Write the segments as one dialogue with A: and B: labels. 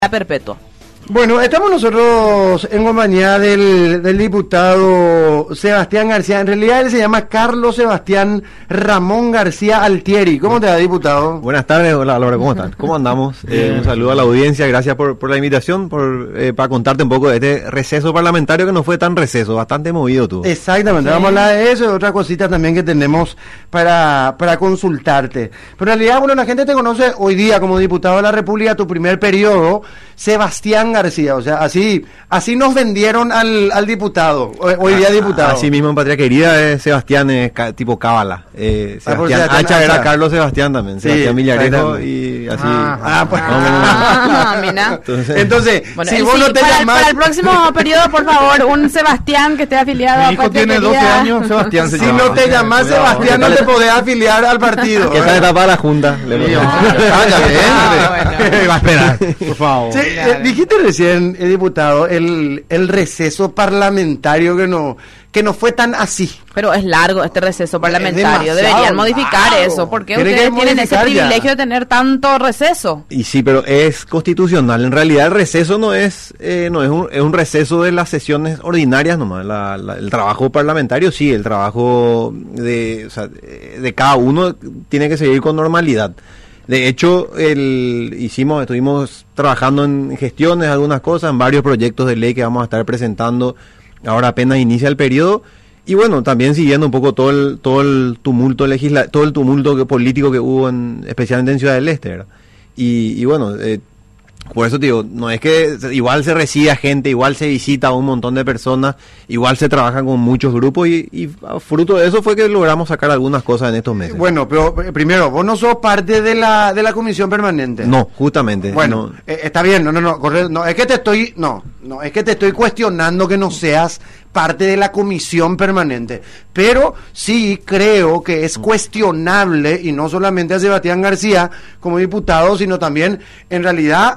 A: Perpetua.
B: Bueno, estamos nosotros en compañía del diputado Sebastián García. En realidad él se llama Carlos Sebastián Ramón García Altieri. ¿Cómo te va, diputado?
C: Buenas tardes, hola Laura, ¿cómo están? ¿Cómo andamos? Un saludo a la audiencia, gracias por la invitación, para contarte un poco de este receso parlamentario que no fue tan receso, bastante movido tú.
B: Exactamente, vamos a hablar de eso y otra cosita también que tenemos para consultarte. Pero en realidad, bueno, la gente te conoce hoy día como diputado de la República, tu primer periodo, Sebastián García, o sea, así nos vendieron al diputado, hoy día diputado.
C: Así mismo en Patria Querida, Sebastián es tipo cábala. Sebastián Hacha era Carlos Sebastián también, sí, Sebastián Villarejo y así.
A: Mira.
B: Entonces,
A: bueno,
B: si vos no te llamás...
A: Para el próximo periodo, por favor, un Sebastián que esté afiliado
D: Mi hijo
A: a Patria
D: tiene 12
A: Querida.
D: años, Sebastián se
B: Si
D: llama.
B: no te llamás Sebastián, no te podés afiliar al partido.
C: Que está etapa de la Junta.
D: Cállate, va a esperar, por favor.
B: Sí,
A: Claro.
B: dijiste recién, diputado, el receso parlamentario que no fue tan así.
A: Pero es largo este receso parlamentario.
B: demasiado
A: Deberían modificar
B: largo.
A: eso. ¿Por qué
B: Tiene que
A: ustedes tienen ese
B: modificar ya.
A: privilegio de tener tanto receso?
C: Y sí, pero es constitucional. En realidad el receso no es un receso de las sesiones ordinarias nomás. El trabajo parlamentario sí, el trabajo de cada uno tiene que seguir con normalidad. De hecho, estuvimos trabajando en gestiones, algunas cosas, en varios proyectos de ley que vamos a estar presentando. Ahora apenas inicia el periodo. Y bueno, también siguiendo un poco todo el tumulto político que hubo, especialmente en Ciudad del Este, ¿verdad? Y bueno, por eso te digo, no es que igual se recibe a gente, igual se visita a un montón de personas, igual se trabaja con muchos grupos y fruto de eso fue que logramos sacar algunas cosas en estos meses.
B: Bueno, pero primero, vos no sos parte de la comisión permanente.
C: No, justamente.
B: Bueno,
C: no.
B: Está bien, es que te estoy cuestionando que no seas parte de la comisión permanente, pero sí creo que es cuestionable, y no solamente a Sebastián García como diputado, sino también, en realidad,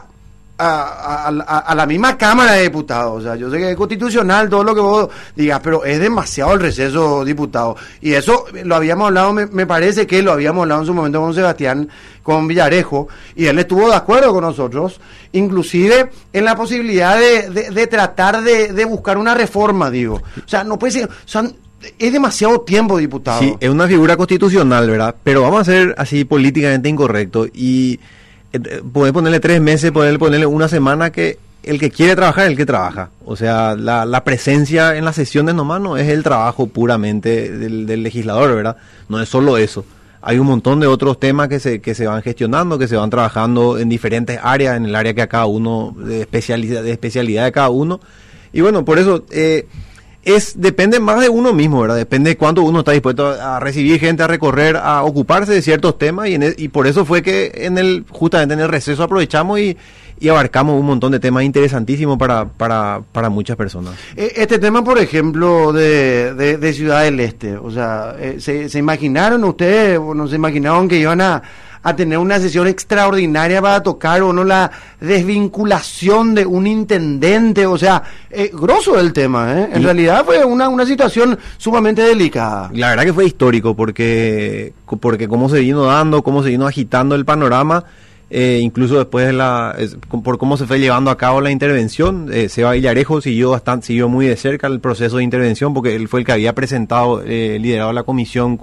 B: a la misma Cámara de Diputados. O sea, yo sé que es constitucional todo lo que vos digas, pero es demasiado el receso, diputado. Y eso lo habíamos hablado, me parece que lo habíamos hablado en su momento con Sebastián, con Villarejo, y él estuvo de acuerdo con nosotros, inclusive en la posibilidad de tratar de buscar una reforma, digo. O sea, no puede ser... es demasiado tiempo, diputado.
C: Sí, es una figura constitucional, ¿verdad? Pero vamos a ser así políticamente incorrecto y poder ponerle 3 meses, poder ponerle una semana, que el que quiere trabajar es el que trabaja. O sea, la presencia en las sesiones nomás no es el trabajo puramente del legislador, ¿verdad? No es solo eso. Hay un montón de otros temas que se van gestionando, que se van trabajando en diferentes áreas, en el área que a cada uno, de especialidad de cada uno. Y bueno, por eso... depende más de uno mismo, ¿verdad? Depende de cuánto uno está dispuesto a recibir gente, a recorrer, a ocuparse de ciertos temas, y por eso fue que justamente en el receso aprovechamos y abarcamos un montón de temas interesantísimos para muchas personas.
B: Este tema, por ejemplo, de Ciudad del Este, o sea, ¿se imaginaron ustedes, o no se imaginaron que iban a tener una sesión extraordinaria para tocar o no la desvinculación de un intendente? O sea, grosso el tema, ¿eh? En realidad fue una situación sumamente delicada.
C: La verdad que fue histórico porque cómo se vino dando, cómo se vino agitando el panorama, incluso después por cómo se fue llevando a cabo la intervención. Seba Villarejo siguió muy de cerca el proceso de intervención, porque él fue el que había presentado, liderado la comisión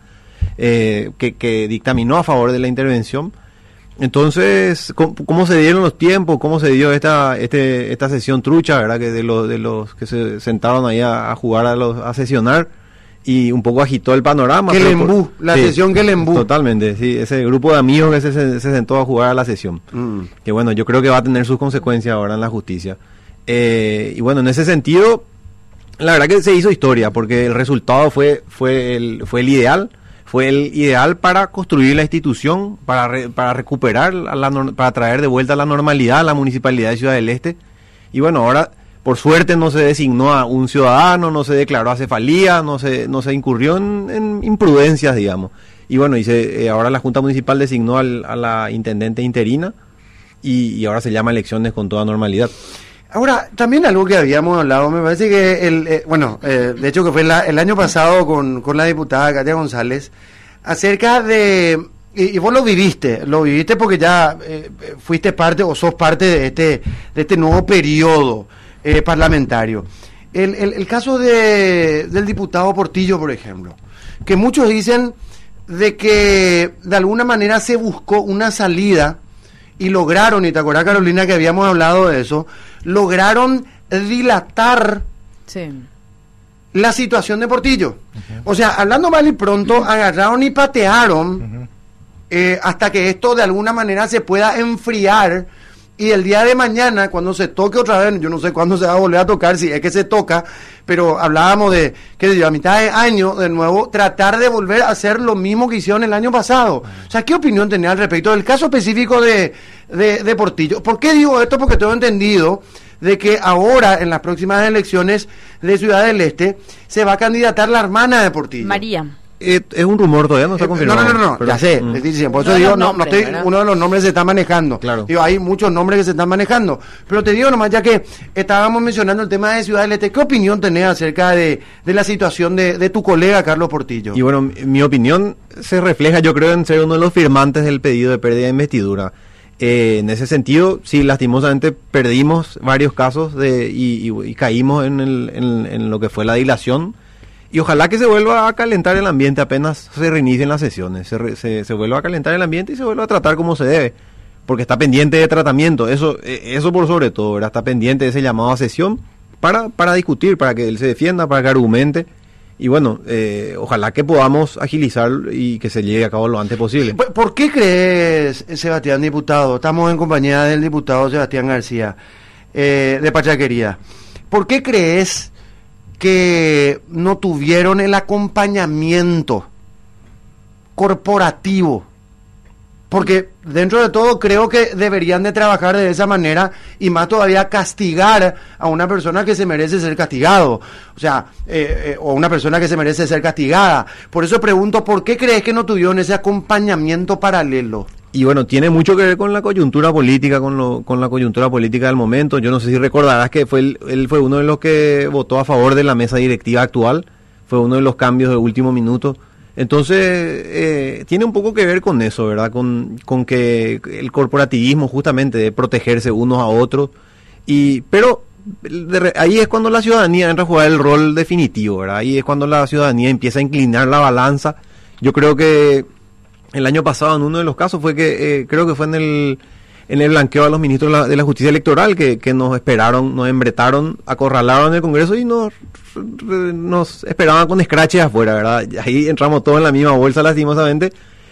C: que dictaminó a favor de la intervención. Entonces, ¿cómo se dieron los tiempos? ¿Cómo se dio esta sesión trucha, verdad? Que de los que se sentaron ahí a jugar, a sesionar, y un poco agitó el panorama.
B: Sesión que le embú.
C: Totalmente, sí, ese grupo de amigos que se sentó a jugar a la sesión. Que bueno, yo creo que va a tener sus consecuencias ahora en la justicia. Y bueno, en ese sentido, la verdad que se hizo historia, porque el resultado fue el ideal. Fue el ideal para construir la institución, para recuperar, para traer de vuelta la normalidad a la Municipalidad de Ciudad del Este. Y bueno, ahora, por suerte, no se designó a un ciudadano, no se declaró acefalía, no se incurrió en imprudencias, digamos. Y bueno, ahora la Junta Municipal designó a la intendente interina, y ahora se llama elecciones con toda normalidad.
B: Ahora, también algo que habíamos hablado, me parece que de hecho que fue el año pasado con la diputada Katia González, acerca de y vos lo viviste porque ya fuiste parte o sos parte de este nuevo periodo parlamentario. El caso del diputado Portillo, por ejemplo, que muchos dicen de que de alguna manera se buscó una salida y lograron, y te acuerdas, Carolina, que habíamos hablado de eso, lograron dilatar la situación de Portillo. O sea, hablando mal y pronto, agarraron y patearon hasta que esto de alguna manera se pueda enfriar, y el día de mañana, cuando se toque otra vez, yo no sé cuándo se va a volver a tocar, si es que se toca, pero hablábamos de que a mitad de año, de nuevo, tratar de volver a hacer lo mismo que hicieron el año pasado. O sea, ¿qué opinión tenía al respecto del caso específico de Portillo? ¿Por qué digo esto? Porque tengo entendido de que ahora, en las próximas elecciones de Ciudad del Este, se va a candidatar la hermana de Portillo.
A: María.
C: Es un rumor, todavía no está confirmado.
B: No,
C: pero,
B: ya sé, por eso digo, uno de los nombres se está manejando.
C: Claro.
B: Digo, hay muchos nombres que se están manejando. Pero te digo nomás, ya que estábamos mencionando el tema de Ciudad del Este, ¿qué opinión tenés acerca de la situación de tu colega Carlos Portillo?
C: Y bueno, mi opinión se refleja, yo creo, en ser uno de los firmantes del pedido de pérdida de investidura. En ese sentido, sí, lastimosamente perdimos varios casos y caímos en lo que fue la dilación. Y ojalá que se vuelva a calentar el ambiente apenas se reinicien las sesiones, se vuelva a calentar el ambiente y se vuelva a tratar como se debe, porque está pendiente de tratamiento, eso por sobre todo, ¿verdad? Está pendiente de ese llamado a sesión para discutir, para que él se defienda, para que argumente, y bueno, ojalá que podamos agilizar y que se llegue a cabo lo antes posible.
B: ¿Por qué crees, Sebastián, diputado? Estamos en compañía del diputado Sebastián García, de Pachaquería. ¿Por qué crees que no tuvieron el acompañamiento corporativo? Porque dentro de todo creo que deberían de trabajar de esa manera, y más todavía castigar a una persona que se merece ser castigado, o sea, o una persona que se merece ser castigada. Por eso pregunto, ¿por qué crees que no tuvieron ese acompañamiento paralelo?
C: Y bueno, tiene mucho que ver con la coyuntura política, con la coyuntura política del momento. Yo no sé si recordarás que él fue uno de los que votó a favor de la mesa directiva actual, fue uno de los cambios de último minuto. Entonces, tiene un poco que ver con eso, ¿verdad? Con que el corporativismo, justamente, de protegerse unos a otros. Pero ahí es cuando la ciudadanía entra a jugar el rol definitivo, ¿verdad? Ahí es cuando la ciudadanía empieza a inclinar la balanza. Yo creo que el año pasado, en uno de los casos, fue que creo que fue en el blanqueo a los ministros de la justicia electoral que nos esperaron, nos embretaron, acorralaron en el Congreso y nos esperaban con escraches afuera, ¿verdad? Ahí entramos todos en la misma bolsa, lastimosamente.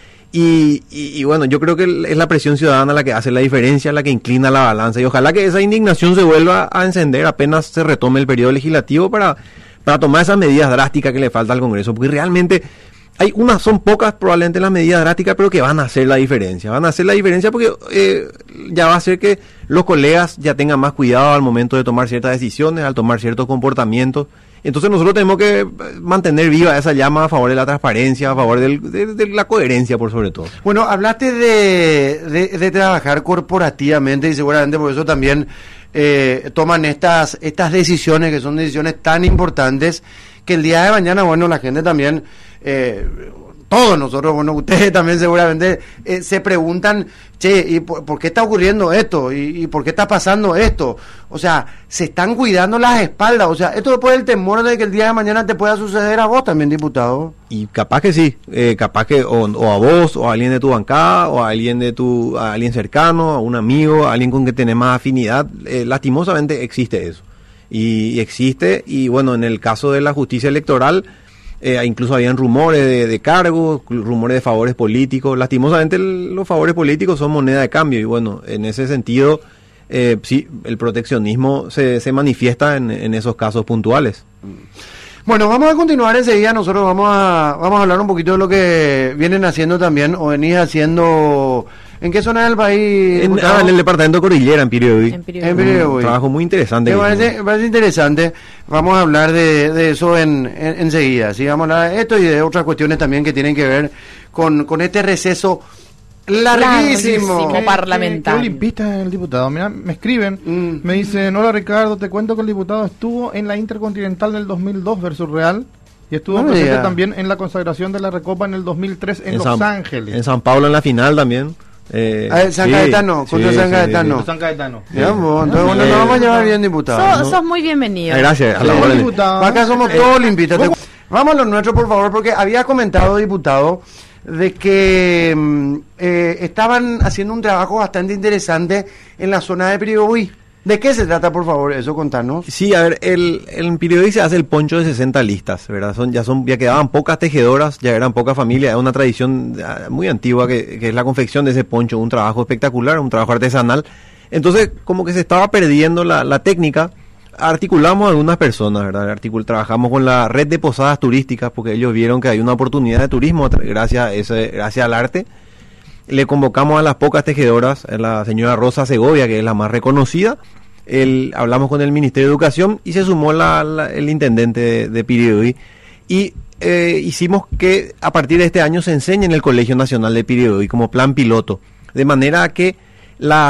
C: Y bueno, yo creo que es la presión ciudadana la que hace la diferencia, la que inclina la balanza, y ojalá que esa indignación se vuelva a encender apenas se retome el periodo legislativo para tomar esas medidas drásticas que le falta al Congreso, porque realmente son pocas probablemente las medidas drásticas, pero que van a hacer la diferencia. Van a hacer la diferencia porque ya va a hacer que los colegas ya tengan más cuidado al momento de tomar ciertas decisiones, al tomar ciertos comportamientos. Entonces nosotros tenemos que mantener viva esa llama a favor de la transparencia, a favor de la coherencia, por sobre todo.
B: Bueno, hablaste de trabajar corporativamente, y seguramente por eso también toman estas decisiones, que son decisiones tan importantes, que el día de mañana, bueno, la gente también, todos nosotros, bueno, ustedes también seguramente se preguntan, che, ¿y por qué está ocurriendo esto? ¿Y por qué está pasando esto? O sea, se están cuidando las espaldas, o sea, esto después del temor de que el día de mañana te pueda suceder a vos también, diputado.
C: Y capaz que sí, capaz que o a vos, o a alguien de tu bancada, o a alguien a alguien cercano, a un amigo, a alguien con que tenés más afinidad, lastimosamente existe eso. Y existe, y bueno, en el caso de la justicia electoral, incluso habían rumores de cargos, rumores de favores políticos. Lastimosamente los favores políticos son moneda de cambio, y bueno, en ese sentido, sí, el proteccionismo se manifiesta en esos casos puntuales.
B: Bueno, vamos a continuar enseguida. Nosotros vamos a hablar un poquito de lo que vienen haciendo también, o venís haciendo. ¿En qué zona del país?
C: En el departamento de Cordillera, en Piribebuy.
B: En Piribebuy.
C: Un trabajo muy interesante.
B: Me parece interesante. Vamos a hablar de eso enseguida. Sí, vamos a hablar de esto y de otras cuestiones también que tienen que ver con este receso larguísimo
A: parlamentario.
D: Qué olimpista es el diputado. Mira, me escriben, me dicen: hola Ricardo, te cuento que el diputado estuvo en la Intercontinental del 2002 versus Real Y estuvo
B: No me
D: presente
B: diga.
D: también en la consagración de la Recopa en el 2003 en Los Ángeles.
C: En San Pablo en la final también.
B: San Cayetano, contra San Cayetano.
D: San Cayetano.
B: Ya, bueno, entonces bueno, nos vamos a llevar bien, diputado.
A: Sos muy bienvenido.
C: Gracias, a la
D: Sí,
C: orden.
D: diputado.
B: Acá somos todos limpitos. Vamos a lo nuestro, por favor, porque había comentado, diputado, de que estaban haciendo un trabajo bastante interesante en la zona de Piribebuy. ¿De qué se trata, por favor? Eso, contanos.
C: Sí, a ver, en Piribebuy se hace el poncho de 60 listas, ¿verdad? Ya quedaban pocas tejedoras, ya eran pocas familias, es una tradición muy antigua que es la confección de ese poncho, un trabajo espectacular, un trabajo artesanal. Entonces, como que se estaba perdiendo la técnica, articulamos a algunas personas, ¿verdad? Trabajamos con la red de posadas turísticas, porque ellos vieron que hay una oportunidad de turismo gracias al arte. Le convocamos a las pocas tejedoras, a la señora Rosa Segovia, que es la más reconocida. Hablamos con el Ministerio de Educación y se sumó el intendente de Piribebuy. Y hicimos que a partir de este año se enseñe en el Colegio Nacional de Piribebuy como plan piloto. De manera que va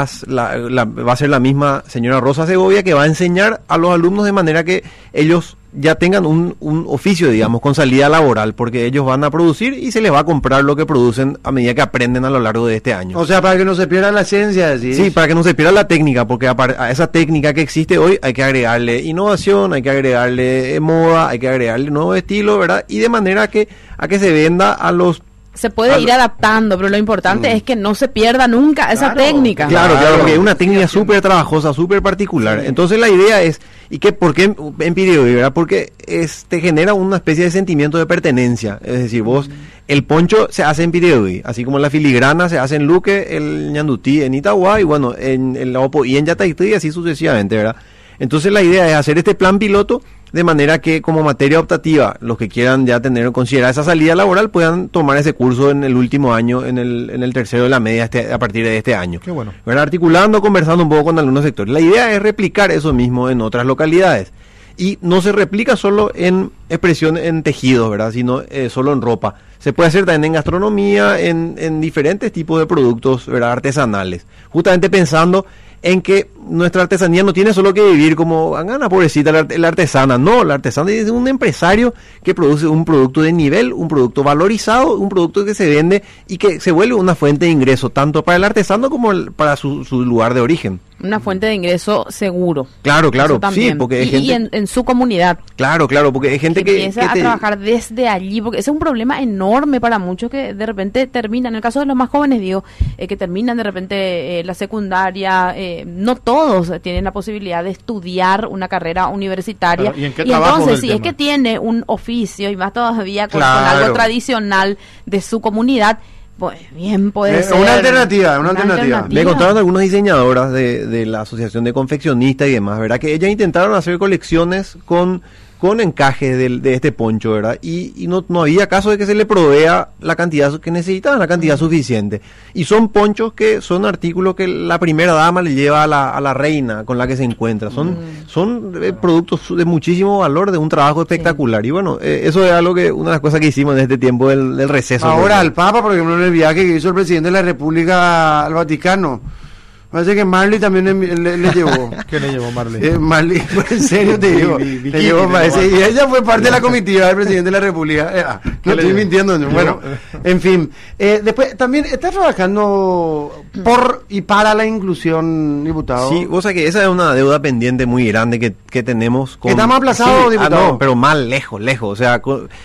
C: a ser la misma señora Rosa Segovia que va a enseñar a los alumnos de manera que ellos ya tengan un oficio, digamos, con salida laboral, porque ellos van a producir y se les va a comprar lo que producen a medida que aprenden a lo largo de este año.
B: O sea, para que no se pierda la esencia, ¿sí?
C: Sí, para que no se pierda la técnica, porque a esa técnica que existe hoy hay que agregarle innovación, hay que agregarle moda, hay que agregarle nuevo estilo, ¿verdad? Y de manera a que se venda a los...
A: Se puede ir adaptando, pero lo importante es que no se pierda nunca esa técnica.
C: Claro, porque es una técnica súper trabajosa, súper particular. Sí. Entonces la idea es, ¿por qué en Piribebuy, verdad? Porque te genera una especie de sentimiento de pertenencia. Es decir, el poncho se hace en Piribebuy, así como la filigrana se hace en Luque, el ñandutí en Itagua, y bueno, en el Opo y en Yataití, y así sucesivamente, ¿verdad? Entonces la idea es hacer este plan piloto de manera que como materia optativa los que quieran ya considerar esa salida laboral puedan tomar ese curso en el último año, en el tercero de la media a partir de este año.
D: Qué bueno.
C: ¿Verdad? Articulando, conversando un poco con algunos sectores. La idea es replicar eso mismo en otras localidades. Y no se replica solo en expresión en tejidos, ¿verdad? Sino solo en ropa. Se puede hacer también en gastronomía, en diferentes tipos de productos, ¿verdad? Artesanales. Justamente pensando en que nuestra artesanía no tiene solo que vivir como gana pobrecita la artesana. No, la artesana es un empresario que produce un producto de nivel, un producto valorizado, un producto que se vende y que se vuelve una fuente de ingreso tanto para el artesano como para su lugar de origen.
A: Una fuente de ingreso seguro.
C: Claro, sí, porque hay gente...
A: Y en su comunidad.
C: Claro, porque hay gente que
A: empieza a trabajar desde allí, porque ese es un problema enorme para muchos que de repente terminan, en el caso de los más jóvenes digo, que terminan de repente la secundaria, no todos tienen la posibilidad de estudiar una carrera universitaria.
D: Claro, ¿y en qué
A: y
D: trabajo
A: entonces
D: del
A: si es
D: tema?
A: que tiene un oficio y más todavía con
C: Claro.
A: algo tradicional de su comunidad, pues bien puede ser
B: una alternativa.
C: Me contaron algunas diseñadoras de la Asociación de Confeccionistas y demás, ¿verdad? Que ellas intentaron hacer colecciones con encaje de este poncho, ¿verdad? Y no había caso de que se le provea la cantidad que necesitaban, la cantidad suficiente. Y son ponchos que son artículos que la primera dama le lleva a la reina con la que se encuentra. Son productos de muchísimo valor, de un trabajo espectacular. Sí. Y bueno, eso es algo una de las cosas que hicimos en este tiempo del receso.
B: Ahora, al Papa, por ejemplo, en el viaje que hizo el presidente de la República al Vaticano, parece que Marley también le llevó.
D: ¿Qué le llevó Marley?
B: Marley, pues, en serio te digo. Le llevó, parece, y ella fue parte de la comitiva del presidente de la República. No estoy mintiendo. Bueno, en fin. Después, también está trabajando por y para la inclusión, diputado.
C: Sí, o sea que esa es una deuda pendiente muy grande que tenemos.
B: Estamos aplazados, diputado.
C: No, pero mal, lejos. O sea,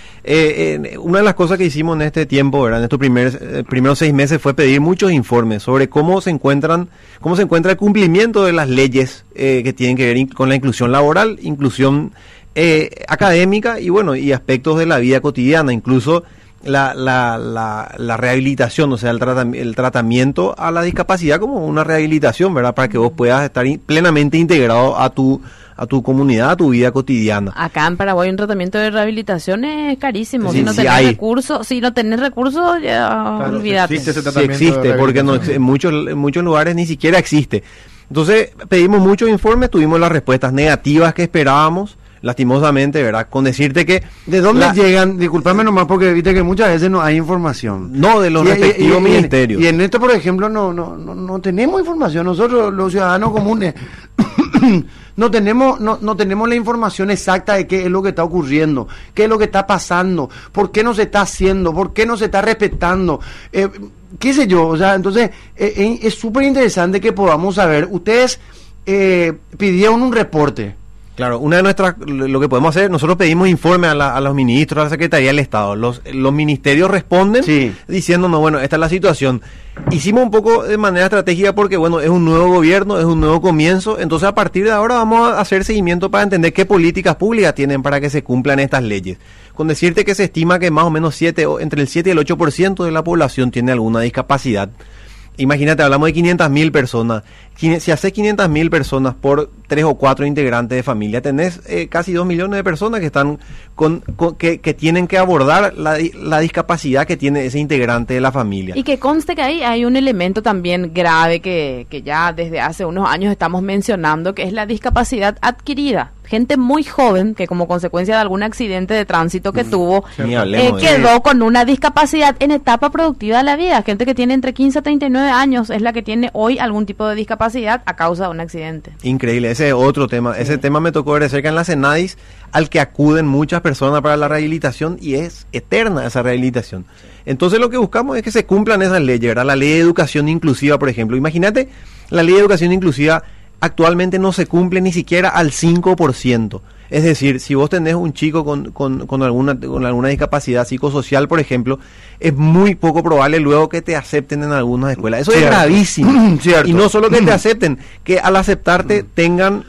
C: una de las cosas que hicimos en este tiempo, ¿verdad? En estos primeros 6 meses fue pedir muchos informes sobre cómo se encuentra el cumplimiento de las leyes que tienen que ver con la inclusión laboral, inclusión académica y bueno, y aspectos de la vida cotidiana, incluso la rehabilitación, o sea, el tratamiento a la discapacidad como una rehabilitación, ¿verdad? Para que vos puedas estar plenamente integrado a tu comunidad, a tu vida cotidiana.
A: Acá en Paraguay un tratamiento de rehabilitación es carísimo.
C: Sí,
A: si no tenés recursos, ya
D: Claro,
A: olvídate.
D: existe ese
C: Sí
D: tratamiento
C: existe,
D: de
C: porque en muchos lugares ni siquiera existe. Entonces pedimos muchos informes, tuvimos las respuestas negativas que esperábamos, lastimosamente, ¿verdad? Con decirte que...
B: ¿De dónde llegan? Disculpame nomás porque viste que muchas veces no hay información.
C: No, de los respectivos ministerios.
B: Y en esto, por ejemplo, no tenemos información. Nosotros, los ciudadanos comunes, no tenemos la información exacta de qué es lo que está ocurriendo, qué es lo que está pasando, por qué no se está haciendo, por qué no se está respetando, qué sé yo. O sea, entonces es súper interesante que podamos saber. Ustedes pidieron un reporte.
C: Claro, una de nuestras, lo que podemos hacer, nosotros pedimos informe a los ministros, a la Secretaría del Estado. Los ministerios responden diciéndonos, bueno, esta es la situación. Hicimos un poco de manera estratégica porque, bueno, es un nuevo gobierno, es un nuevo comienzo. Entonces, a partir de ahora vamos a hacer seguimiento para entender qué políticas públicas tienen para que se cumplan estas leyes. Con decirte que se estima que más o menos entre el 7 y el 8% de la población tiene alguna discapacidad. Imagínate, hablamos de 500.000 personas. Si haces 500.000 personas por 3 o 4 integrantes de familia, tenés casi 2 millones de personas que están que tienen que abordar la discapacidad que tiene ese integrante de la familia.
A: Y que conste que ahí hay un elemento también grave que ya desde hace unos años estamos mencionando, que es la discapacidad adquirida. Gente muy joven que como consecuencia de algún accidente de tránsito que tuvo, quedó con una discapacidad en etapa productiva de la vida. Gente que tiene entre 15 a 39 años es la que tiene hoy algún tipo de discapacidad a causa de un accidente.
C: Increíble, ese es otro tema. Ese tema me tocó ver de cerca en la Senadis, al que acuden muchas personas para la rehabilitación, y es eterna esa rehabilitación. Entonces lo que buscamos es que se cumplan esas leyes, ¿verdad? La ley de educación inclusiva, por ejemplo. Imagínate, la ley de educación inclusiva actualmente no se cumple ni siquiera al 5%. Es decir, si vos tenés un chico con alguna discapacidad psicosocial, por ejemplo, es muy poco probable luego que te acepten en algunas escuelas. Eso es gravísimo. Y no solo que te acepten, que al aceptarte tengan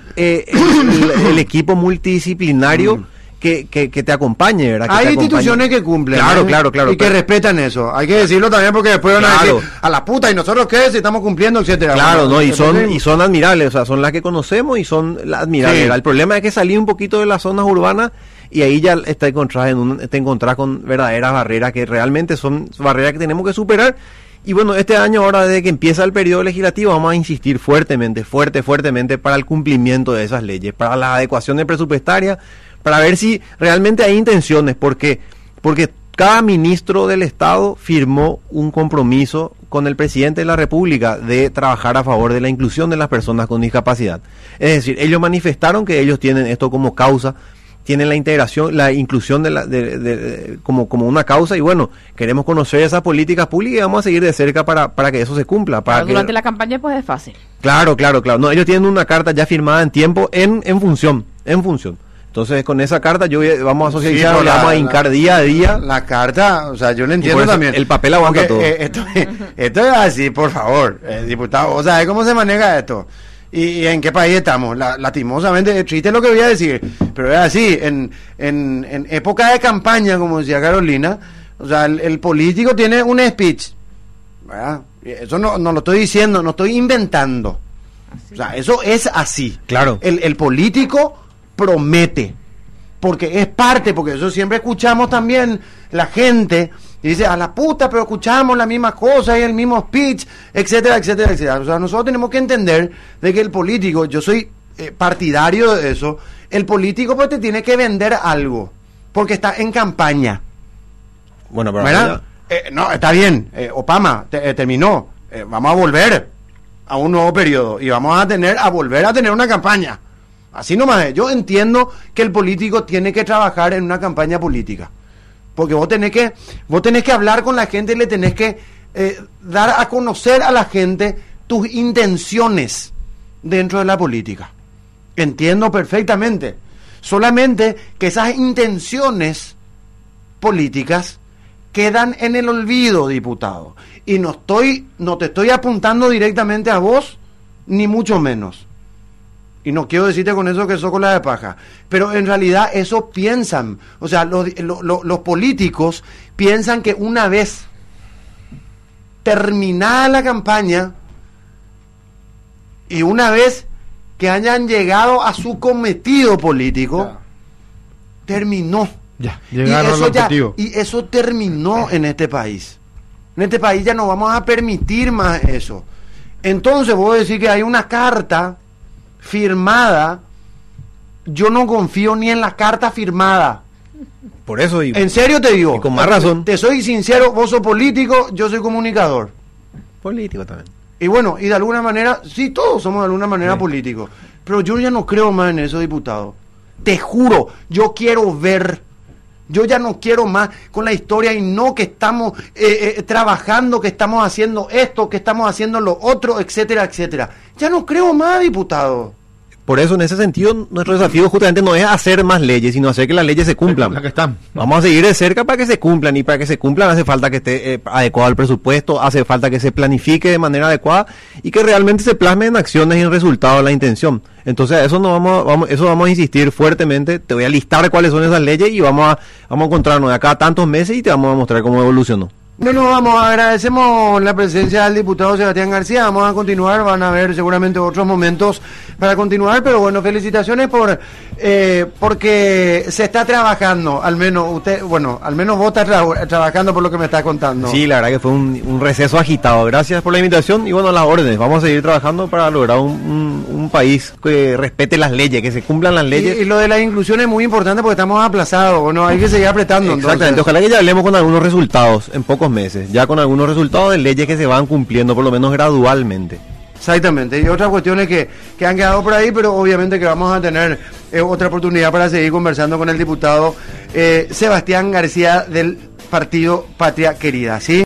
C: el equipo multidisciplinario que te acompañe, ¿verdad?
B: Hay instituciones que cumplen.
C: Claro.
B: Y que respetan eso. Hay que decirlo también porque después van a decir, a la puta, ¿y nosotros qué? Si estamos cumpliendo, etcétera.
C: Claro, no, y son admirables, o sea, son las que conocemos y son las admirables. Sí. El problema es que salí un poquito de las zonas urbanas y ahí ya te encontrás con verdaderas barreras que realmente son barreras que tenemos que superar. Y bueno, este año, ahora desde que empieza el periodo legislativo, vamos a insistir fuertemente para el cumplimiento de esas leyes, para las adecuaciones presupuestarias, para ver si realmente hay intenciones, porque cada ministro del Estado firmó un compromiso con el presidente de la República de trabajar a favor de la inclusión de las personas con discapacidad. Es decir, ellos manifestaron que ellos tienen esto como causa, tienen la integración, la inclusión como una causa, y bueno, queremos conocer esas políticas públicas y vamos a seguir de cerca para que eso se cumpla.
A: Durante la campaña pues es fácil. Claro.
C: No, ellos tienen una carta ya firmada en tiempo, en función. Entonces, con esa carta vamos a socializar, le vamos a hincar día a día.
B: La carta, o sea, yo le entiendo también.
C: El papel aguanta todo.
B: Esto es así, por favor, diputado. O sea, ¿cómo se maneja esto? ¿Y en qué país estamos? Lastimosamente, es triste lo que voy a decir, pero es así. En época de campaña, como decía Carolina, o sea, el político tiene un speech, ¿verdad? Eso no lo estoy diciendo, no estoy inventando. O sea, eso es así.
C: Claro.
B: El político promete, porque es parte, porque eso siempre escuchamos también la gente y dice, a la puta, pero escuchamos las mismas cosas y el mismo speech, etcétera. O sea, nosotros tenemos que entender de que el político, yo soy partidario de eso, el político pues te tiene que vender algo, porque está en campaña.
C: Bueno, pero
B: ¿verdad? No, está bien, Obama terminó, vamos a volver a un nuevo periodo y vamos a volver a tener una campaña. Así nomás. Yo entiendo que el político tiene que trabajar en una campaña política, porque vos tenés que hablar con la gente y le tenés que dar a conocer a la gente tus intenciones dentro de la política. Entiendo perfectamente. Solamente que esas intenciones políticas quedan en el olvido, diputado. Y no te estoy apuntando directamente a vos, ni mucho menos. Y no quiero decirte con eso que sos cola de paja, pero en realidad eso piensan. O sea, los políticos piensan que una vez terminada la campaña y una vez que hayan llegado a su cometido político, terminó.
D: Llegaron al objetivo.
B: Y eso terminó en este país. En este país ya no vamos a permitir más eso. Entonces vos decís que hay una carta firmada. Yo no confío ni en la carta firmada.
C: Por eso digo.
B: En serio te digo.
C: Y con más razón.
B: Te soy sincero, vos sos político, yo soy comunicador.
C: Político también.
B: Y bueno, y de alguna manera, sí, todos somos de alguna manera políticos. Pero yo ya no creo más en eso, diputado. Te juro, yo quiero ver. Yo ya no quiero más con la historia y no que estamos trabajando, que estamos haciendo esto, que estamos haciendo lo otro, etcétera, etcétera. Ya no creo más, diputado.
C: Por eso, en ese sentido, nuestro desafío justamente no es hacer más leyes, sino hacer que las leyes se cumplan.
D: Las que están.
C: Vamos a seguir de cerca para que se cumplan, y para que se cumplan hace falta que esté adecuado al presupuesto, hace falta que se planifique de manera adecuada y que realmente se plasme en acciones y en resultados la intención. Entonces, a eso vamos a insistir fuertemente. Te voy a listar cuáles son esas leyes y vamos a encontrarnos de acá a tantos meses y te vamos a mostrar cómo evolucionó.
B: Bueno, vamos, agradecemos la presencia del diputado Sebastián García. Vamos a continuar, van a haber seguramente otros momentos para continuar, pero bueno, felicitaciones porque se está trabajando, al menos usted, bueno, al menos vos estás trabajando por lo que me está contando.
C: Sí, la verdad que fue un receso agitado. Gracias por la invitación y bueno, las órdenes. Vamos a seguir trabajando para lograr un país que respete las leyes, que se cumplan las leyes.
B: Y lo de la inclusión es muy importante porque estamos aplazados, ¿no? Hay que seguir apretando.
C: Exactamente, entonces. Ojalá que ya hablemos con algunos resultados en pocos meses, ya con algunos resultados de leyes que se van cumpliendo, por lo menos gradualmente.
B: Exactamente, y otras cuestiones que han quedado por ahí, pero obviamente que vamos a tener otra oportunidad para seguir conversando con el diputado Sebastián García del partido Patria Querida, ¿sí?